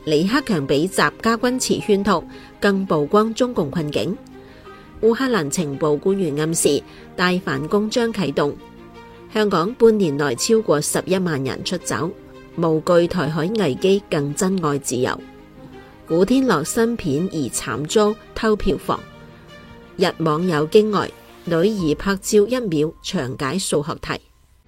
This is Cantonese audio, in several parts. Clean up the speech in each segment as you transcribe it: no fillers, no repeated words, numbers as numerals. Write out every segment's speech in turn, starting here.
李克強被習家軍詞圈套，更曝光中共困境。烏克蘭情報官員暗示大反攻將啟動。香港半年內超過11萬人出走，無懼台海危機，更珍愛自由。古天樂新片而慘遭偷票房，日網友驚呆，女兒拍照1秒詳解數學題。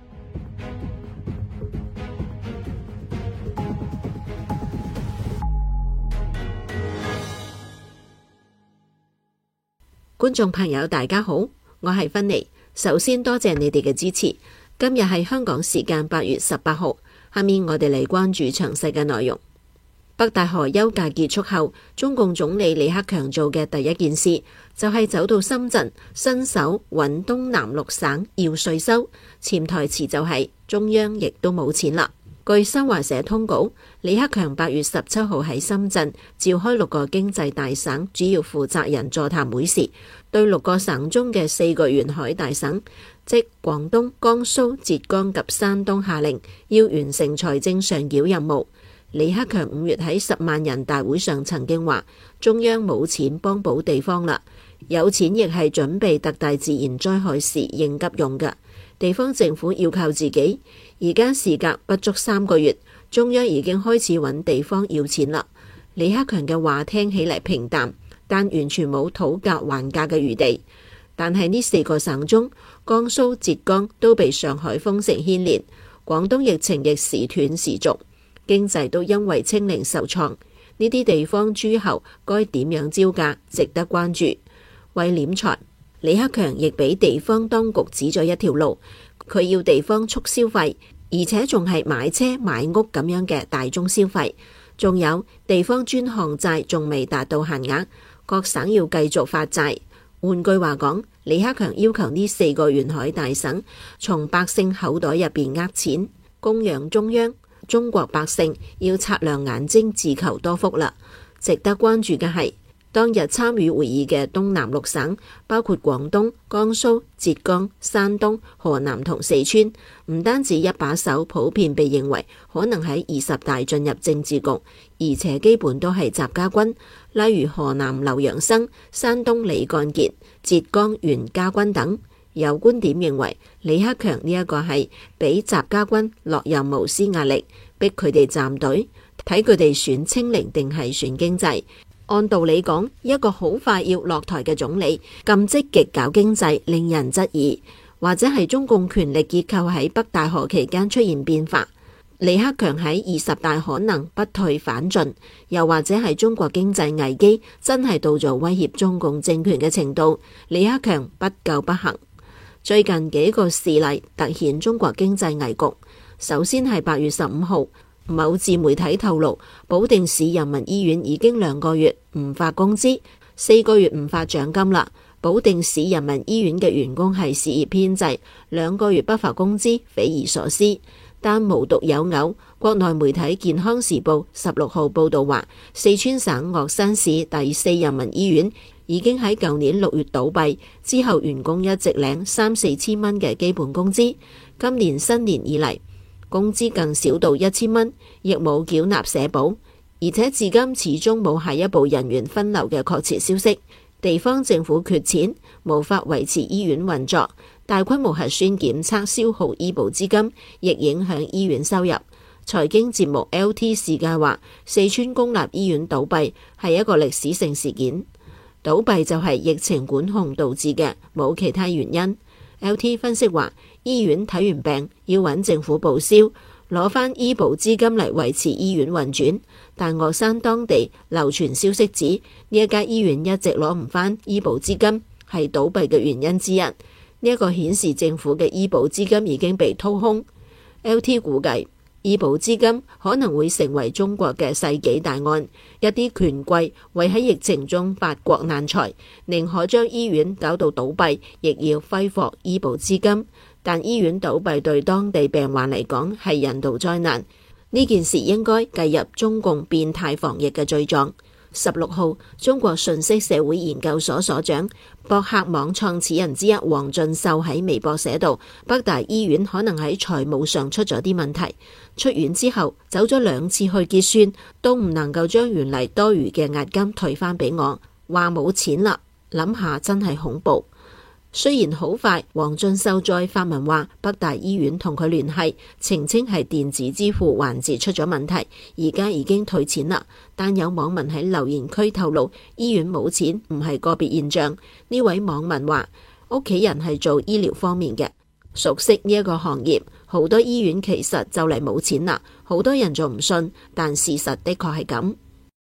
觀眾朋友大家好，我係芬妮，首先多謝你哋嘅支持。今日係香港時間8月18號，下面我哋嚟關注詳細嘅內容。北戴河休假結束後，中共總理李克強做嘅第一件事就係走到深圳，伸手揾東南6省要稅收，潛台詞就係中央亦都冇錢啦。據新華社通稿，李克強8月17號喺深圳召開6個經濟大省主要負責人座談會時，對6個省中嘅4個沿海大省，即廣東、江蘇、浙江及山東下令要完成財政上繳任務。李克強5月喺10萬人大會上曾經話，中央冇錢幫補地方啦，有錢亦係準備特大自然災害時應急用嘅。地方政府要靠自己，而家時隔不足3個月，中央已經開始揾地方要錢啦。李克強嘅話聽起嚟平淡，但完全冇討價還價嘅餘地。但係呢4個省中，江蘇、浙江都被上海封城牽連，廣東疫情亦時斷時續，經濟都因為清零受創。呢啲地方諸侯該點樣招架，值得關注。為斂財，李克強亦俾地方當局指咗一條路，佢要地方促消費，而且仲係買車買屋咁樣嘅大宗消費。仲有地方專項債仲未達到限額，各省要繼續發債。換句話講，李克強要求呢4個沿海大省從百姓口袋入邊呃錢，供養中央。中國百姓要擦亮眼睛，自求多福啦。值得關注嘅係，當日參與會議嘅東南6省，包括廣東、江蘇、浙江、山東、河南同四川，唔單止一把手普遍被認為可能喺20大進入政治局，而且基本都係習家軍，例如河南劉陽生、山東李幹傑、浙江袁家軍等。有觀點認為，李克強呢一個係俾習家軍落任務施壓力，逼佢哋站隊，睇佢哋選清零定係選經濟。按道理講，一個好快要落台嘅總理咁積極搞經濟，令人質疑，或者係中共權力結構喺北戴河期間出現變化。李克強喺20大可能不退反進，又或者係中國經濟危機真係到咗威脅中共政權嘅程度，李克強不救不行。最近幾個事例凸顯中國經濟危局。首先係8月15號，某自媒體透露，保定市人民醫院已經2個月唔發工資，4個月唔發獎金啦。保定市人民醫院嘅員工係事業編制，2個月不發工資，匪夷所思。但無獨有偶，國內媒體《健康時報》16號報道話，四川省樂山市第4人民醫院已經喺舊年6月倒閉，之後員工一直領3-4千蚊嘅基本工資，今年新年以嚟工資更少到1000蚊，亦冇繳納社保，而且至今始終冇下一步人員分流嘅確切消息。地方政府缺錢，無法維持醫院運作，大規模核酸檢測消耗醫保資金，亦影響醫院收入。財經節目 LT 視界話，四川公立醫院倒閉係一個歷史性事件，倒閉就係疫情管控導致嘅，冇其他原因。LT 分析話，醫院睇完病要揾政府報銷，攞返醫保資金嚟維持醫院運轉，但樂山當地流傳消息指呢一家醫院一直攞唔返醫保資金，係倒閉嘅原因之一。呢一個顯示政府嘅醫保資金已經被掏空。LT 估計，醫保資金可能會成為中國嘅世紀大案，一啲權貴為喺疫情中發國難財，寧可將醫院搞到倒閉，亦要揮霍醫保資金。但醫院倒閉對當地病患嚟講係人道災難，呢件事應該計入中共變態防疫嘅罪狀。 16號，中國信息社會研究所所長、博客網創始人之一黃俊秀喺微博寫道，北大醫院可能喺財務上出咗啲問題，出院之後走咗2次去結算，都唔能夠將原嚟多餘嘅押金退返俾我，話冇錢啦，諗下真係恐怖。雖然好快，黃俊秀再發文話北大醫院同佢聯繫，澄清係電子支付環節出咗問題，而家已經退錢啦。但有網民喺留言區透露，醫院冇錢唔係個別現象。呢位網民話，屋企人係做醫療方面嘅，熟悉呢一個行業，好多醫院其實就嚟冇錢啦，好多人仲唔信，但事實的確係咁。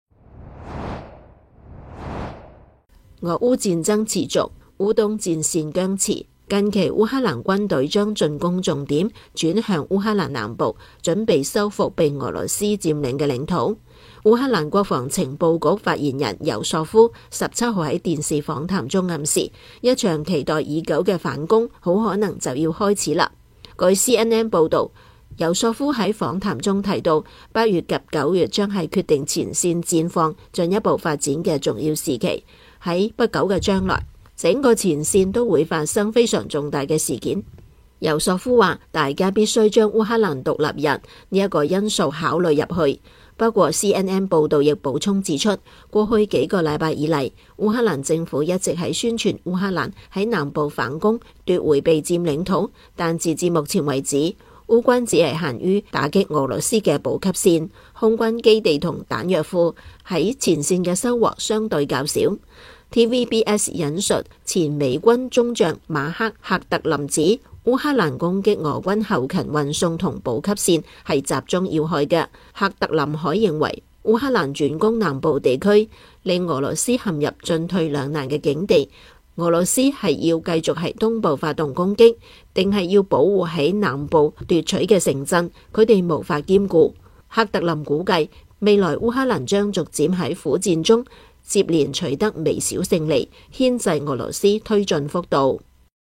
俄烏戰爭持續，烏東戰線僵持，近期烏克蘭軍隊將進攻重點轉向烏克蘭南部，準備收復被俄羅斯佔領嘅領土。烏克蘭國防情報局發言人尤索夫17號喺電視訪談中暗示，一場期待已久嘅反攻好可能就要開始啦。據 CNN 報導，尤索夫喺訪談中提到，8月及9月將係決定前線戰況進一步發展嘅重要時期，喺不久嘅將來，整個前線都會發生非常重大嘅事件。尤索夫話，大家必須將烏克蘭獨立日呢一個因素考慮入去。不過 CNN 報導亦補充指出，過去幾個禮拜以嚟，烏克蘭政府一直喺宣傳烏克蘭喺南部反攻奪回被佔領土，但截至目前為止，烏軍只係限於打擊俄羅斯嘅補給線、空軍基地同彈藥庫，喺前線嘅收穫相對較少。TVBS 引述前美軍中將馬克·赫特林指，烏克蘭攻擊俄軍後勤運送同補給線係集中要害嘅。赫特林海認為，烏克蘭轉攻南部地區，令俄羅斯陷入進退兩難嘅境地。俄羅斯係要繼續喺東部發動攻擊，定係要保護喺南部奪取嘅城鎮？佢哋無法兼顧。赫特林估計，未來烏克蘭將逐漸喺苦戰中接連取得微小勝利，牽制俄羅斯推進幅度。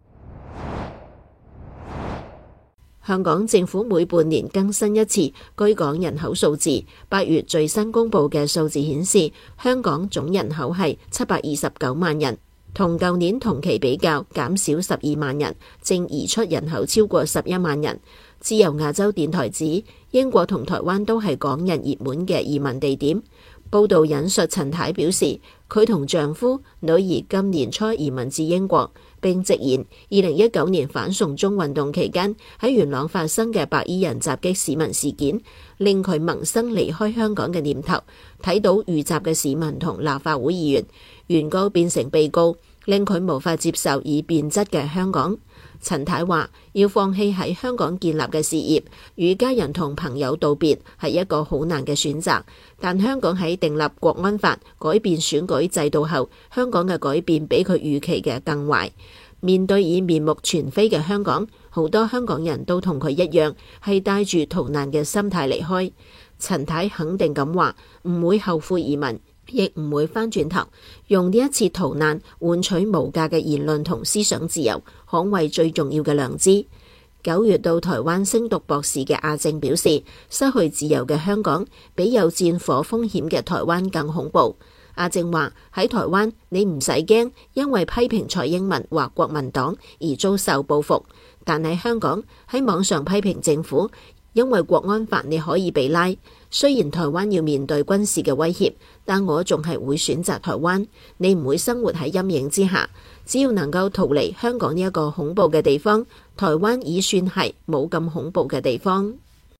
香港政府每半年更新一次居港人口數字，8月最新公布嘅數字顯示，香港總人口係729萬人，同舊年同期比較減少12萬人，淨移出人口超過11萬人。自由亞洲電台指，英國同台灣都係港人熱門嘅移民地點。報道引述陳太表示，佢同丈夫、女兒今年初移民至英國，並直言2019年反送中運動期間喺元朗發生嘅白衣人襲擊市民事件，令佢萌生離開香港嘅念頭。睇到遇襲嘅市民同立法會議員，原告變成被告，令佢無法接受以變質嘅香港。陳太話，要放棄喺香港建立嘅事業，與家人同朋友道別係一個好難嘅選擇。但香港喺訂立國安法、改變選舉制度後，香港嘅改變比佢預期嘅更壞。面對已面目全非嘅香港，好多香港人都同佢一樣，係帶住逃難嘅心態離開。陳太肯定咁話，唔會後悔移民，亦唔會翻轉頭，用呢一次逃難換取無價嘅言論同思想自由，捍衛最重要嘅良知。9月到台灣升讀博士嘅阿正表示，失去自由嘅香港比有戰火風險嘅台灣更恐怖。阿正話，喺台灣你唔使驚，因為批評蔡英文或國民黨而遭受報復，但喺香港喺網上批評政府，因為國安法你可以被拉。雖然台灣要面對軍事嘅威脅，但我仲係會選擇台灣。你唔會生活喺陰影之下，只要能夠逃離香港呢一個恐怖嘅地方，台灣已算係冇咁恐怖嘅地方。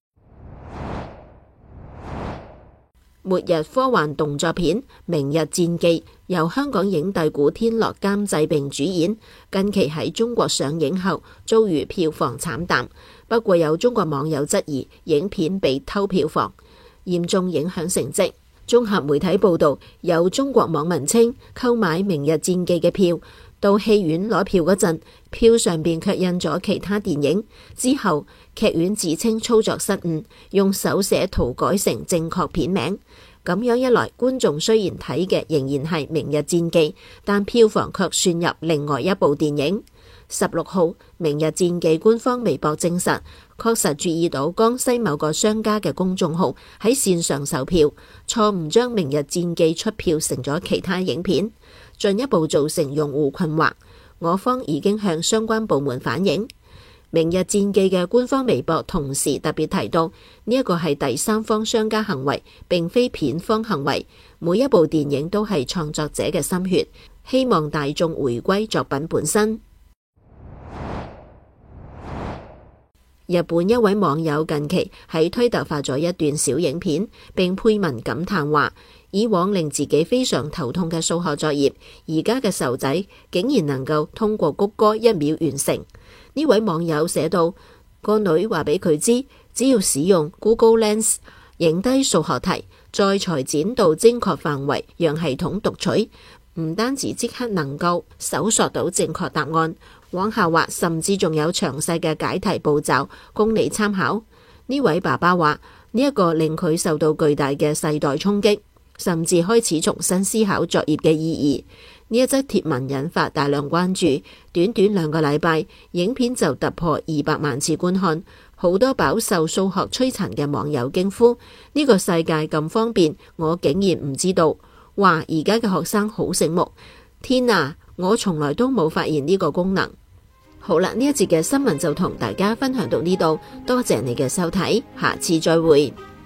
末日科幻動作片《明日戰記》由香港影帝古天樂監製並主演，近期喺中國上映後遭遇票房慘淡。不過有中國網友質疑影片被偷票房，嚴重影響成績。綜合媒體報道，有中國網民稱購買《明日戰記》嘅票，到戲院攞票嗰陣，票上邊卻印咗其他電影。之後劇院指稱操作失誤，用手寫塗改成正確片名。咁樣一來，觀眾雖然睇嘅仍然係《明日戰記》，但票房卻算入另外一部電影。 16號，明日戰記官方微博證實，確實注意到江西某個商家嘅公眾號喺線上售票，錯誤將明日戰記出票成咗其他影片，進一步造成用戶困惑。我方已經向相關部門反映。明日戰記嘅官方微博同時特別提到，呢一個係第三方商家行為，並非片方行為。每一部電影都係創作者嘅心血，希望大眾回歸作品本身。日本一位網友近期喺推特發咗一段小影片，並配文感嘆話：以往令自己非常頭痛嘅數學作業，而家嘅仇仔竟然能夠通過谷歌1秒完成。呢位網友寫到，個女話俾佢知，只要使用 Google Lens 影低數學題，再裁剪到精確範圍，讓系統讀取，唔單止即刻能夠搜索到正確答案，往下滑甚至仲有詳細嘅解題步驟供你參考。呢位爸爸話，呢一個令佢受到巨大嘅世代衝擊，甚至開始重新思考作業嘅意義。呢一則貼文引發大量關注，短短2個禮拜，影片就突破200萬次觀看。好多飽受數學摧殘嘅網友驚呼：呢個世界咁方便，我竟然唔知道！哇！而家嘅學生好醒目，天啊！我從來都冇發現呢個功能。好啦，呢一節嘅新聞就同大家分享到呢度，多謝你嘅收睇，下次再會。